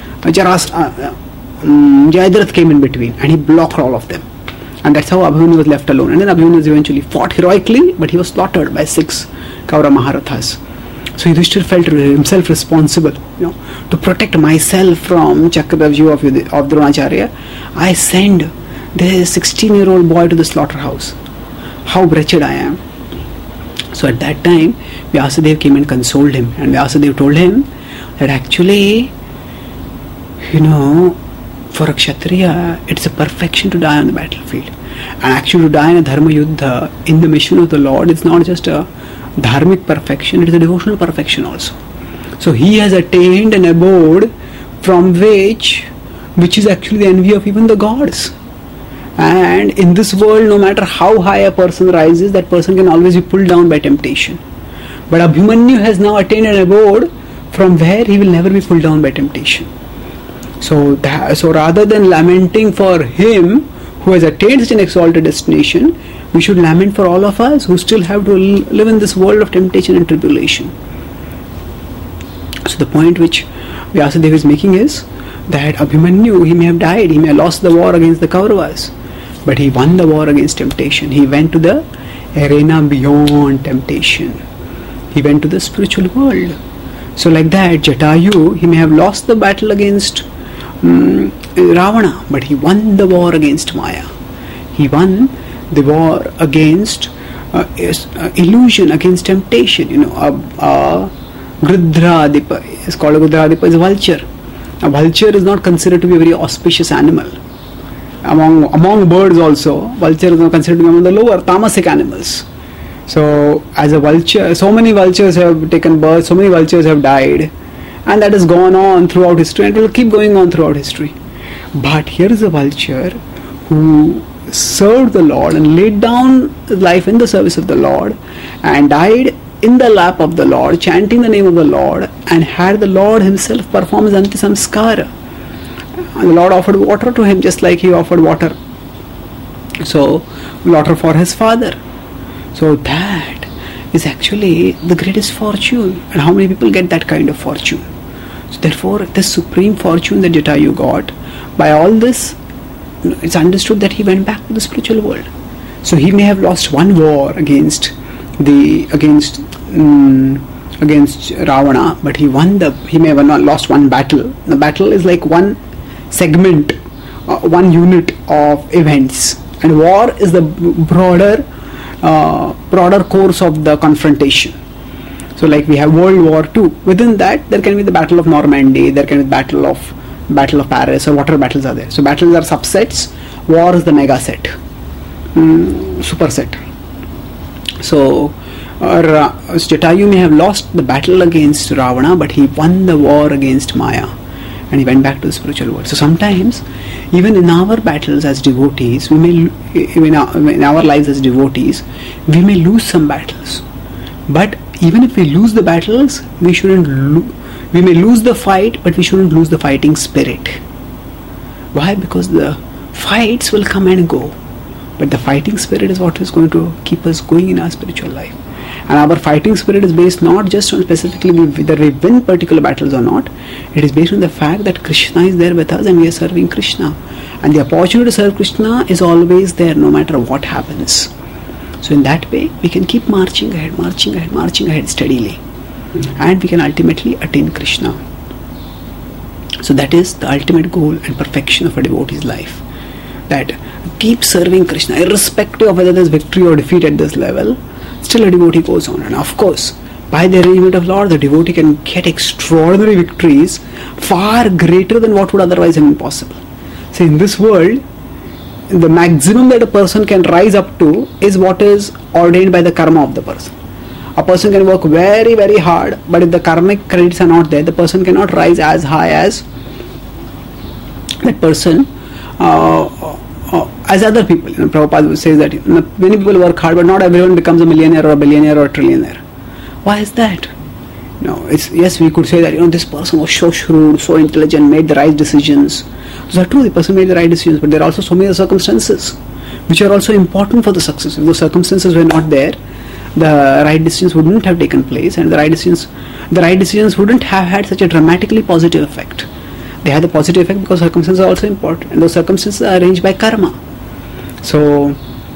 Jayadratha came in between and he blocked all of them. And that's how Abhimanyu was left alone. And then Abhimanyu eventually fought heroically, but he was slaughtered by 6 Kaura Maharathas. So Yudhishthir felt himself responsible, to protect myself from Chakravyuh of Dronacharya. I send this 16-year-old boy to the slaughterhouse. How wretched I am. So at that time, Vyasadeva came and consoled him. And Vyasadeva told him that actually, for a Kshatriya, it's a perfection to die on the battlefield. And actually to die in a Dharma Yuddha, in the mission of the Lord, it's not just a dharmic perfection, it is a devotional perfection also. So he has attained an abode from which is actually the envy of even the gods. And in this world, no matter how high a person rises, that person can always be pulled down by temptation. But Abhimanyu has now attained an abode from where he will never be pulled down by temptation. So rather than lamenting for him who has attained such an exalted destination, we should lament for all of us who still have to live in this world of temptation and tribulation. So the point which Vyasadeva is making is that Abhimanyu, he may have died, he may have lost the war against the Kauravas, but he won the war against temptation. He went to the arena beyond temptation. He went to the spiritual world. So like that, Jatayu, he may have lost the battle against Ravana, but he won the war against Maya. He won the war against illusion, against temptation. Gridhradipa is called a Gridhradipa, is a vulture. A vulture is not considered to be a very auspicious animal. Among birds also, vulture is not considered to be among the lower tamasic animals. So as a vulture, so many vultures have taken birth, so many vultures have died, and that has gone on throughout history and will keep going on throughout history. But here is a vulture who served the Lord and laid down his life in the service of the Lord and died in the lap of the Lord, chanting the name of the Lord, and had the Lord himself perform his antisamskara. And the Lord offered water to him just like he offered water. So, water for his father. So that is actually the greatest fortune. And how many people get that kind of fortune? So therefore, this supreme fortune that Jatayu got, by all this, it's understood that he went back to the spiritual world. So he may have lost one war against Ravana, but he may have not lost one battle. The battle is like one segment, one unit of events, and war is the broader course of the confrontation. So like we have World War II. Within that, there can be the Battle of Normandy, there can be the Battle of Paris, or whatever battles are there. So battles are subsets, war is the mega set, superset. So Jatayu may have lost the battle against Ravana, but he won the war against Maya, and he went back to the spiritual world. So sometimes, even in our battles as devotees, in our lives as devotees, we may lose some battles. But even if we lose the battles, we may lose the fight, but we shouldn't lose the fighting spirit. Why? Because the fights will come and go, but the fighting spirit is what is going to keep us going in our spiritual life. And our fighting spirit is based not just on specifically whether we win particular battles or not. It is based on the fact that Krishna is there with us and we are serving Krishna. And the opportunity to serve Krishna is always there no matter what happens. So in that way, we can keep marching ahead steadily. And we can ultimately attain Krishna. So that is the ultimate goal and perfection of a devotee's life. That keep serving Krishna, irrespective of whether there's victory or defeat at this level. Still a devotee goes on, and of course, by the arrangement of Lord, the devotee can get extraordinary victories far greater than what would otherwise have been possible. So in this world, the maximum that a person can rise up to is what is ordained by the karma of the person. A person can work very, very hard, but if the karmic credits are not there, the person cannot rise as high as that person as other people. Prabhupada says that many people work hard, but not everyone becomes a millionaire or a billionaire or a trillionaire. Why is that? Yes, we could say that this person was so shrewd, so intelligent, made the right decisions. Those are true, the person made the right decisions, but there are also so many circumstances which are also important for the success. If those circumstances were not there, the right decisions wouldn't have taken place, and the right decisions wouldn't have had such a dramatically positive effect. They have the positive effect because circumstances are also important, and those circumstances are arranged by karma. So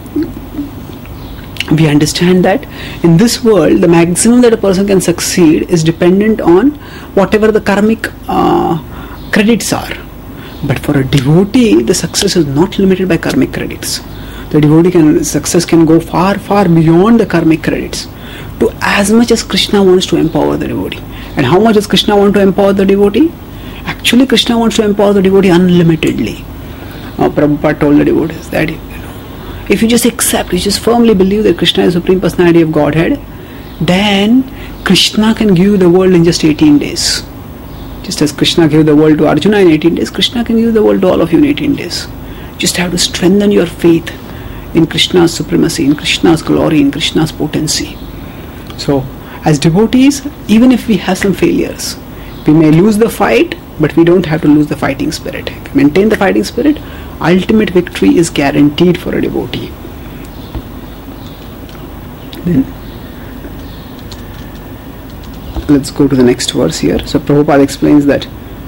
we understand that in this world, the maximum that a person can succeed is dependent on whatever the karmic credits are. But for a devotee, the success is not limited by karmic credits. The devotee success can go far, far beyond the karmic credits to as much as Krishna wants to empower the devotee. And how much does Krishna want to empower the devotee? Actually, Krishna wants to empower the devotee unlimitedly. Prabhupada told the devotees that if you just accept, you just firmly believe that Krishna is the Supreme Personality of Godhead, then Krishna can give you the world in just 18 days. Just as Krishna gave the world to Arjuna in 18 days, Krishna can give the world to all of you in 18 days. just have to strengthen your faith in Krishna's supremacy, in Krishna's glory, in Krishna's potency. So, as devotees, even if we have some failures, we may lose the fight, but we don't have to lose the fighting spirit. If we maintain the fighting spirit, ultimate victory is guaranteed for a devotee. Then, let's go to the next verse here. So, Prabhupada explains that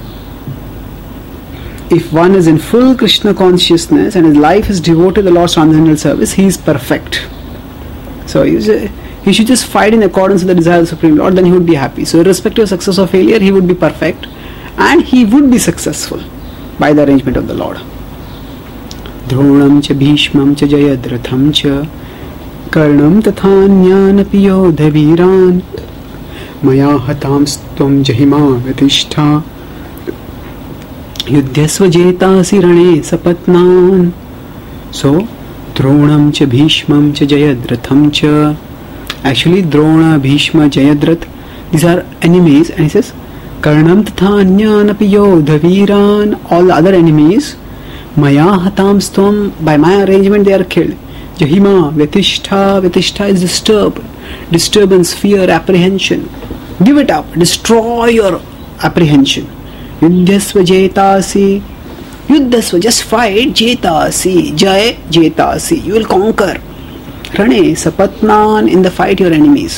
if one is in full Krishna consciousness and his life is devoted to the Lord's transcendental service, he is perfect. So, he should just fight in accordance with the desire of the Supreme Lord, then he would be happy. So, irrespective of success or failure, he would be perfect and he would be successful by the arrangement of the Lord. Dronam cha bhishmam cha jayadratham cha karnam tathanyanapi yodhaviran maya hatam stvam jahima vatishtha yudhyasva jetasi rane sapatnan. So, Dronam cha bhishmam cha jayadratham cha. Actually, Drona, Bhishma, Jayadrath, these are enemies, and he says, Karnam tatha anyanapi yodhaviran, all the other enemies, Maya hatam stvam, by my arrangement they are killed. Jahima, Vatishtha is disturbance, fear, apprehension. Give it up, destroy your apprehension. Yudhyasva jetasi, just fight, jetasi, jay, jetasi, you will conquer. Rane, sapatnan, in the fight your enemies.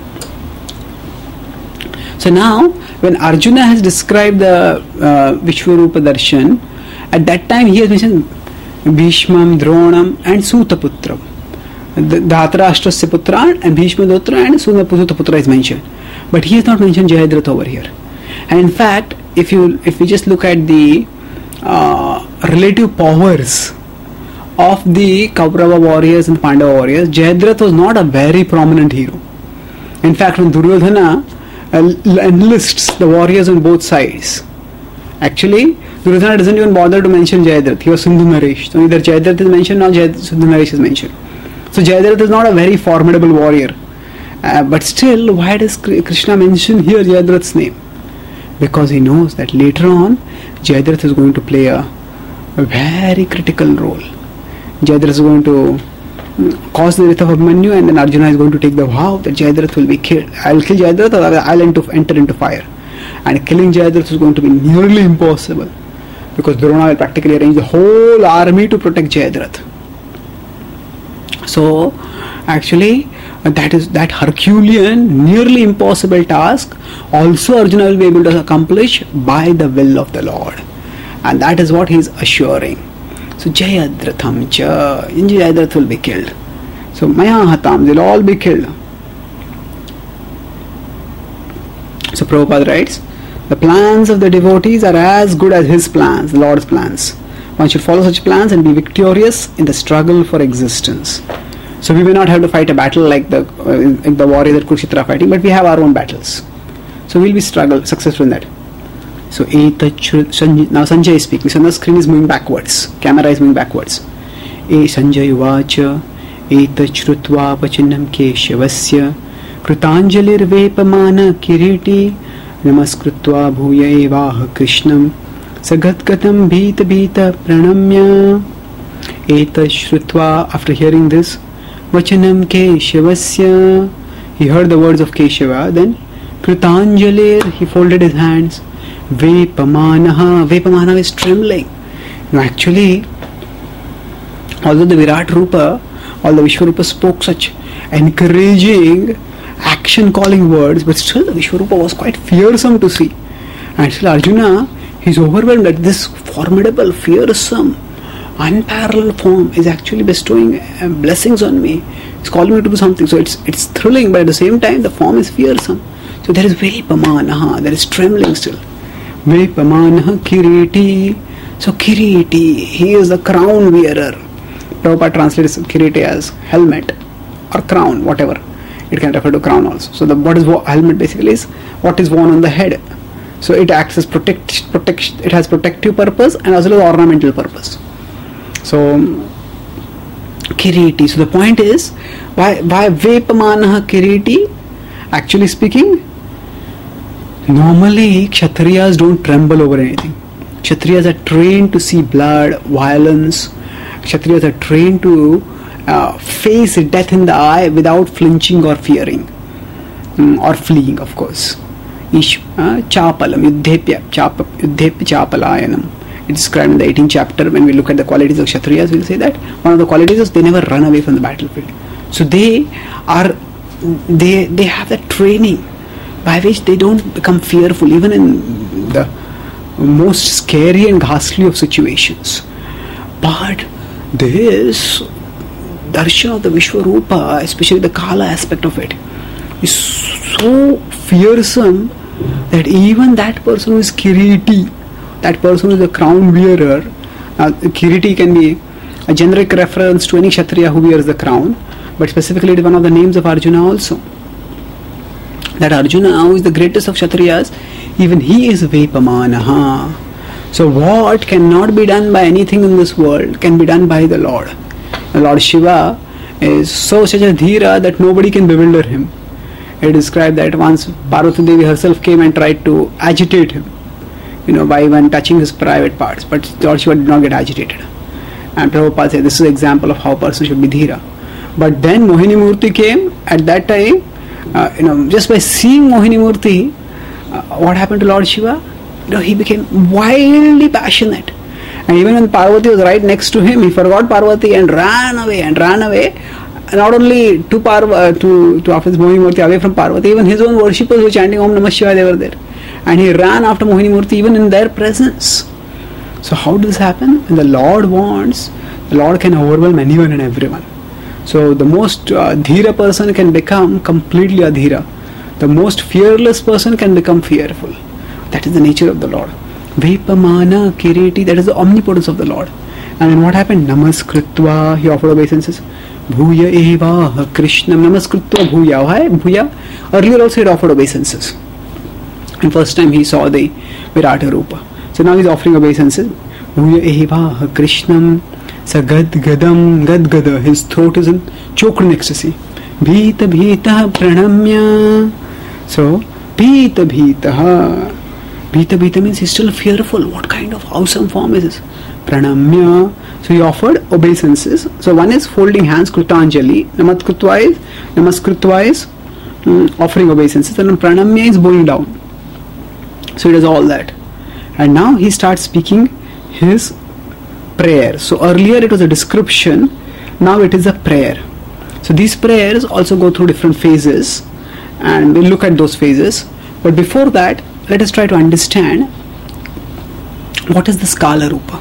So now, when Arjuna has described the Vishwarupa Darshan, at that time he has mentioned Bhishmam, Dronam and Sutaputram. Dhatarashtrasya Putra and Bhishma Dotra and Sutaputra is mentioned. But he has not mentioned Jayadrath over here. And in fact, if we just look at the relative powers of the Kaurava warriors and Pandava warriors, Jayadrath was not a very prominent hero. In fact, when Duryodhana enlists the warriors on both sides, actually, Duryodhana doesn't even bother to mention Jayadrath. He was Sindhu Naresh. So either Jayadrath is mentioned or Sindhu Naresh is mentioned. So Jayadrath is not a very formidable warrior. But still, why does Krishna mention here Jayadrath's name? Because he knows that later on, Jayadrath is going to play a very critical role. Jayadrath is going to cause the death of Abhimanyu, and then Arjuna is going to take the vow that Jayadrath will be killed. I will kill Jayadrath or I will enter into fire. And killing Jayadrath is going to be nearly impossible, because Drona will practically arrange the whole army to protect Jayadrath. So, actually, that Herculean, nearly impossible task, also Arjuna will be able to accomplish by the will of the Lord. And that is what he is assuring. So Jayadratham cha, Jayadrath will be killed. So Maya hatam, they'll all be killed. So Prabhupada writes, the plans of the devotees are as good as his plans, the Lord's plans. One should follow such plans and be victorious in the struggle for existence. So we may not have to fight a battle like the warriors at Kurukshetra are fighting, but we have our own battles. So we'll be successful in that. So now Sanjay is speaking. So the screen is moving backwards. Camera is moving backwards. Sanjay Vacha Etachrutva Pachinnam Keshavasya Krutanjalir Vepamana Kiriti Namaskritva Bhuya Evaha Krishnam Sagatgatam Bhita Bhita Pranamya. Etachrutva, after hearing this, Vachanam Keshavasya, he heard the words of Keshava. Then Krutanjalir, he folded his hands. Vepamana is trembling. Now actually, although the Virat Rupa, all the Vishwarupa spoke such encouraging, action-calling words, but still the Vishwarupa was quite fearsome to see. And still Arjuna, he's overwhelmed that this formidable, fearsome, unparalleled form is actually bestowing blessings on me. It's calling me to do something. So it's thrilling, but at the same time, the form is fearsome. So there is Vepamana, there is trembling still. Vepamana Kiriti. So Kiriti, he is the crown wearer. Prabhupada translates Kiriti as helmet or crown, whatever. It can refer to crown also. So what is helmet basically is what is worn on the head. So it acts as it has protective purpose and as well as ornamental purpose. So Kiriti. So the point is, why Vepamana Kiriti? Actually speaking, normally Kshatriyas don't tremble over anything. Kshatriyas are trained to see blood, violence, Kshatriyas are trained to face death in the eye without flinching or fearing, or fleeing, of course. Chapalam, Yuddhepya Chapalayanam. It's described in the 18th chapter. When we look at the qualities of Kshatriyas, we'll say that one of the qualities is they never run away from the battlefield. So they have that training by which they don't become fearful even in the most scary and ghastly of situations. But this darshan of the Vishwarupa, especially the Kala aspect of it, is so fearsome that even that person who is Kiriti, that person who is a crown wearer, Kiriti can be a generic reference to any Kshatriya who wears the crown, but specifically it is one of the names of Arjuna also. That Arjuna, who is the greatest of Kshatriyas, even he is Vepamanaha. So what cannot be done by anything in this world can be done by the Lord. The Lord Shiva is such a dhira that nobody can bewilder him. It is described that once Parvati Devi herself came and tried to agitate him, by even touching his private parts, but Lord Shiva did not get agitated. And Prabhupada said this is an example of how a person should be dhira. But then Mohini Murti came at that time. Just by seeing Mohini Murti, what happened to Lord Shiva? He became wildly passionate. And even when Parvati was right next to him, he forgot Parvati and ran away. Not only to after Mohini Murti away from Parvati, even his own worshippers were chanting Om Namah Shivaya, they were there. And he ran after Mohini Murti even in their presence. So how does this happen? When the Lord wants, the Lord can overwhelm anyone and everyone. So the most dhira person can become completely adhira. The most fearless person can become fearful. That is the nature of the Lord. Vepamana Kiriti, that is the omnipotence of the Lord. And then what happened? Namaskritva, he offered obeisances. Bhuya eva Krishnam. Namaskritva bhuya. Why? Bhuya. Earlier also he had offered obeisances. And first time he saw the Virata Rupa. So now he is offering obeisances. Bhuya eva Krishnam. Sa Gadgada, his throat is choked in ecstasy. Bhita pranamya. So, Bhita means he's still fearful. What kind of awesome form is this? Pranamya. So he offered obeisances. So one is folding hands, Krutanjali. Namaskritva is offering obeisances. And Pranamya is bowing down. So he does all that. And now he starts speaking his prayer. So earlier it was a description, now it is a prayer. So these prayers also go through different phases, and we'll look at those phases. But before that, let us try to understand what is the Kala Rupa.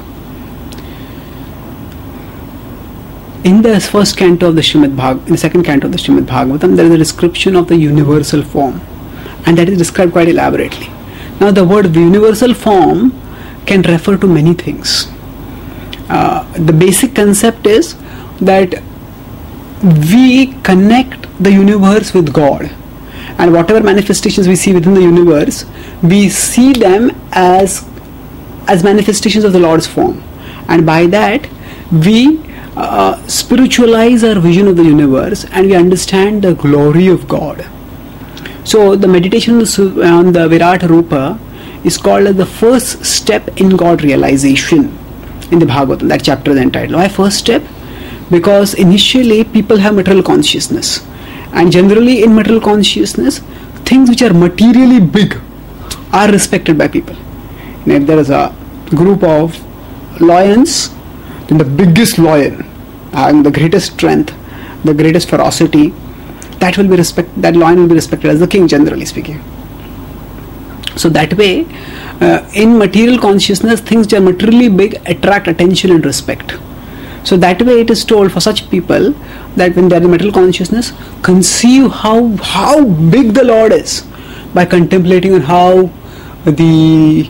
In the first canto of the in the second canto of the Srimad Bhagavatam, there is a description of the universal form, and that is described quite elaborately. Now the word universal form can refer to many things. The basic concept is that we connect the universe with God, and whatever manifestations we see within the universe, we see them as manifestations of the Lord's form, and by that we spiritualize our vision of the universe and we understand the glory of God. So the meditation on the Virata Rupa is called as the first step in God realization. In the Bhagavatam, that chapter is entitled. Why first step? Because initially people have material consciousness, and generally in material consciousness, things which are materially big are respected by people. If there is a group of lions, then the biggest lion having the greatest strength, the greatest ferocity, that lion will be respected as the king, generally speaking. So that way, in material consciousness, things which are materially big attract attention and respect. So that way it is told for such people that when they are in material consciousness, conceive how big the Lord is by contemplating on how the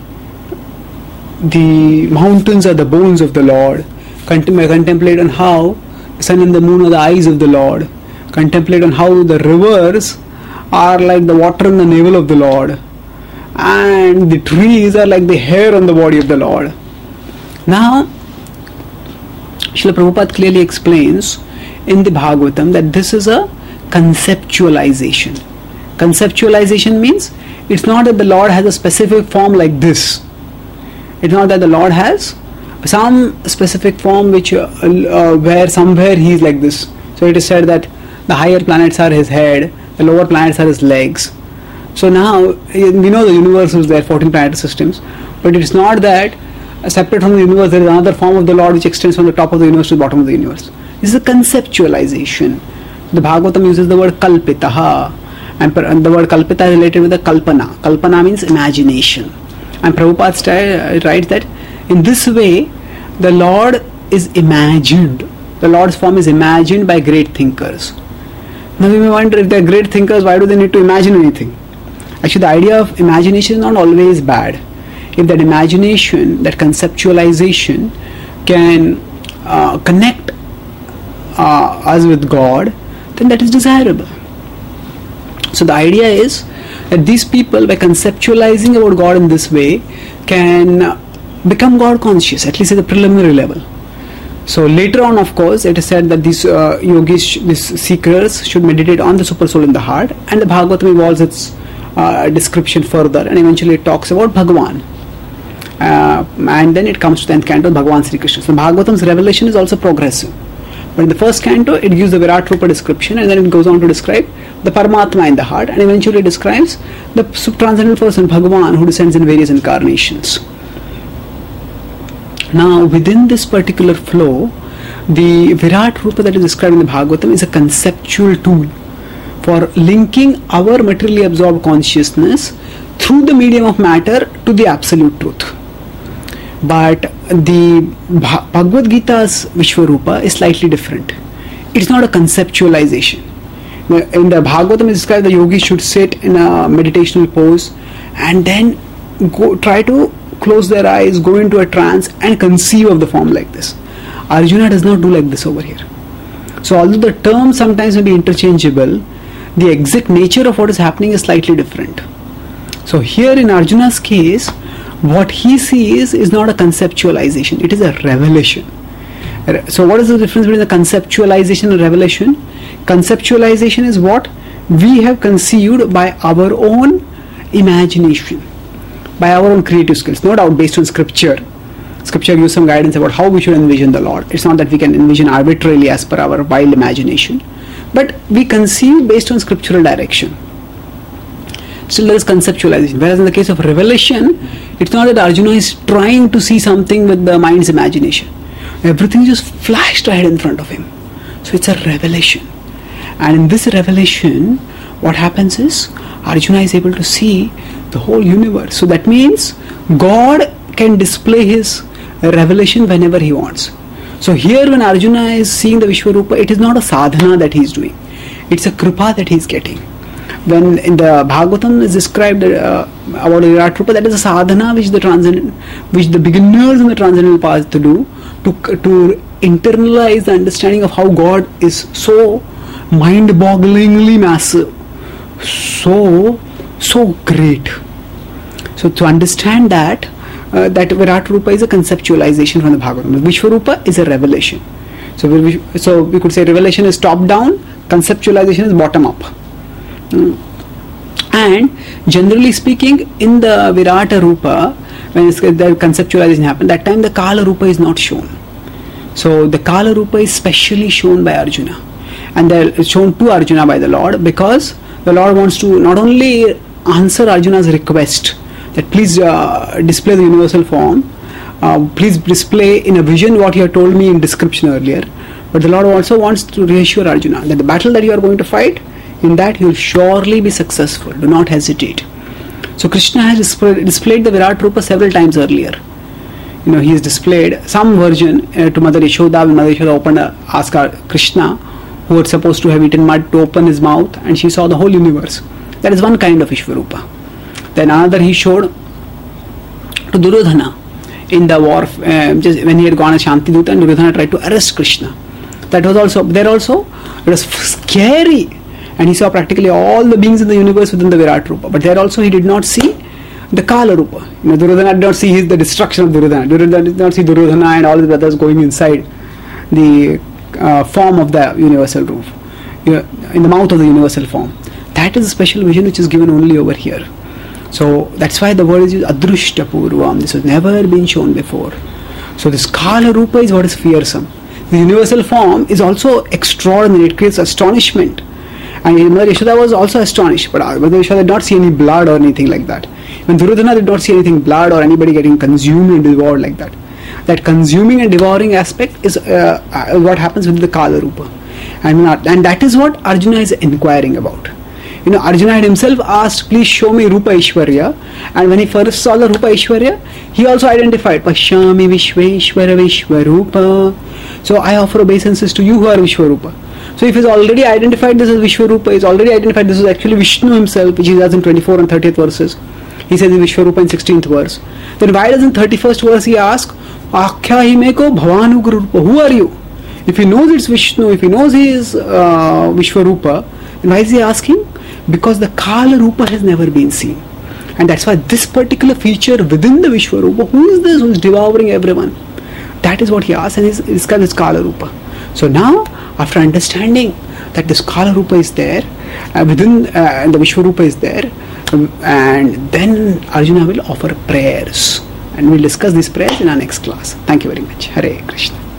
mountains are the bones of the Lord. Contemplate on how the sun and the moon are the eyes of the Lord. Contemplate on how the rivers are like the water in the navel of the Lord, and the trees are like the hair on the body of the Lord. Now, Srila Prabhupada clearly explains in the Bhagavatam that this is a conceptualization. Conceptualization means it's not that the Lord has a specific form like this. It's not that the Lord has some specific form which where somewhere he is like this. So it is said that the higher planets are his head, the lower planets are his legs. So now we know the universe is there, 14 planetary systems, but it is not that separate from the universe there is another form of the Lord which extends from the top of the universe to the bottom of the universe. This is a conceptualization. The Bhagavatam uses the word kalpitaha, and the word kalpita is related with the kalpana. Kalpana means imagination. And Prabhupada writes that in this way the Lord is imagined. The Lord's form is imagined by great thinkers. Now we may wonder, if they are great thinkers, why do they need to imagine anything? Actually, the idea of imagination is not always bad. If that imagination, that conceptualization can connect us with God, then that is desirable. So the idea is that these people, by conceptualizing about God in this way, can become God conscious, at least at the preliminary level. So later on, of course, it is said that these yogis, these seekers, should meditate on the super soul in the heart, and the Bhagavatam evolves its description further, and eventually it talks about Bhagavan. And then it comes to the 10th canto, Bhagavan Sri Krishna. So Bhagavatam's revelation is also progressive. But in the first canto, it gives the Virat Rupa description, and then it goes on to describe the Paramatma in the heart, and eventually it describes the transcendental person, Bhagavan, who descends in various incarnations. Now, within this particular flow, the Virat Rupa that is described in the Bhagavatam is a conceptual tool for linking our materially absorbed consciousness through the medium of matter to the absolute truth. But the Bhagavad Gita's Vishwarupa is slightly different. It's not a conceptualization. In the Bhagavatam, it describes the yogis should sit in a meditational pose and then try to close their eyes, go into a trance and conceive of the form like this. Arjuna does not do like this over here. So although the terms sometimes may be interchangeable, the exact nature of what is happening is slightly different. So here in Arjuna's case, what he sees is not a conceptualization, it is a revelation. So what is the difference between the conceptualization and revelation? Conceptualization is what we have conceived by our own imagination, by our own creative skills, no doubt based on scripture. Scripture gives some guidance about how we should envision the Lord. It's not that we can envision arbitrarily as per our wild imagination, but we conceive based on scriptural direction. Still there is conceptualization. Whereas in the case of revelation, it's not that Arjuna is trying to see something with the mind's imagination. Everything just flashed ahead in front of him. So it's a revelation. And in this revelation, what happens is Arjuna is able to see the whole universe. So that means God can display his revelation whenever he wants. So here when Arjuna is seeing the Vishwarupa, it is not a sadhana that he is doing. It's a kripa that he is getting. When in the Bhagavatam is described about the Virat Rupa, that is a sadhana which the beginners in the transcendental path to do to internalize the understanding of how God is so mind-bogglingly massive, so great. So to understand that Virat Rupa is a conceptualization from the Bhagavatam. Vishwarupa is a revelation. So we could say revelation is top down, conceptualization is bottom up. And generally speaking, in the Virata Rupa, when the conceptualization happens, that time the Kala Rupa is not shown. So the Kala Rupa is specially shown by Arjuna, and they're shown to Arjuna by the Lord, because the Lord wants to not only answer Arjuna's request that please display the universal form, please display in a vision what you have told me in description earlier, but the Lord also wants to reassure Arjuna that the battle that you are going to fight, in that you will surely be successful. Do not hesitate. So Krishna has displayed the Virat Rupa several times earlier. He has displayed some version to Mother Yashoda when Mother Yashoda asked Krishna, who was supposed to have eaten mud, to open his mouth, and she saw the whole universe. That is one kind of Vishwarupa. Then another he showed to Duryodhana in the war, just when he had gone as Shantiduta, and Duryodhana tried to arrest Krishna. That was also, it was scary. And he saw practically all the beings in the universe within the Virat Rupa. But there also he did not see the Kala Rupa. Duryodhana did not see the destruction of Duryodhana. Duryodhana did not see Duryodhana and all the brothers going inside the form of the universal roof, in the mouth of the universal form. That is a special vision which is given only over here. So that's why the word is used Adrushta Purvam. This has never been shown before. So this Kala Rupa is what is fearsome. The universal form is also extraordinary. It creates astonishment. And Mother Yashoda was also astonished, but Mother Yashoda did not see any blood or anything like that. When Duryodhana did not see anything blood or anybody getting consumed and devoured like that. That consuming and devouring aspect is what happens with the Kala Rupa. And that is what Arjuna is inquiring about. Arjuna had himself asked, please show me Rupa Ishwarya. And when he first saw the Rupa Ishwarya, he also identified, Pashyami Vishweshwara Vishwarupa. So I offer obeisances to you who are Vishwarupa. So if he's already identified this as Vishwarupa, he's already identified this is actually Vishnu himself, which he does in 24 and 30th verses. He says in Vishwarupa in 16th verse. Then why does in 31st verse he ask, Akhya himeko bhavanu gururupa, who are you? If he knows it's Vishnu, if he knows he is Vishwarupa, then why is he asking? Because the Kala Rupa has never been seen. And that's why this particular feature within the Vishwarupa, who is this who is devouring everyone? That is what he asks, and it's called this Kala Rupa. So now, after understanding that this Kala Rupa is there, within the Vishwarupa is there, and then Arjuna will offer prayers. And we'll discuss these prayers in our next class. Thank you very much. Hare Krishna.